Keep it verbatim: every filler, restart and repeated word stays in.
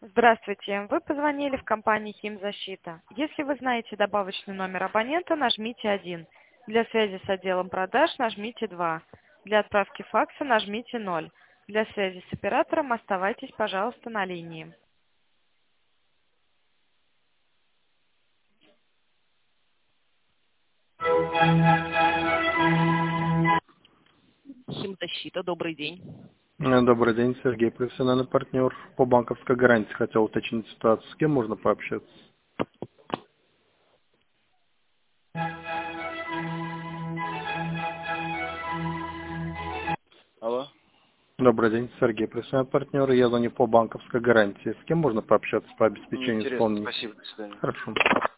Здравствуйте, вы позвонили в компанию Химзащита. Если вы знаете добавочный номер абонента, нажмите один. Для связи с отделом продаж нажмите два. Для отправки факса нажмите ноль. Для связи с оператором оставайтесь, пожалуйста, на линии. Химзащита, добрый день. Э, Добрый день, Сергей, профессиональный партнер по банковской гарантии. Хотел уточнить ситуацию, с кем можно пообщаться? Алло. Добрый день, Сергей, профессиональный партнер. Я звоню по банковской гарантии. С кем можно пообщаться по обеспечению Неинтересно, исполнения? спасибо, до свидания. Хорошо.